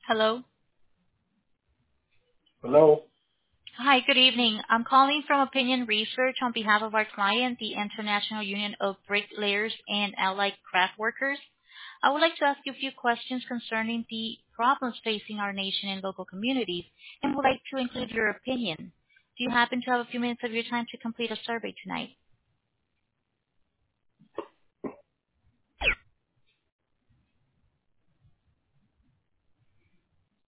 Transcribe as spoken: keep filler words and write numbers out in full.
Hello. Hello? Hi, good evening. I'm calling from Opinion Research on behalf of our client, the International Union of Bricklayers and Allied Craft Workers. I would like to ask you a few questions concerning the problems facing our nation and local communities, and would like to include your opinion. Do you happen to have a few minutes of your time to complete a survey tonight?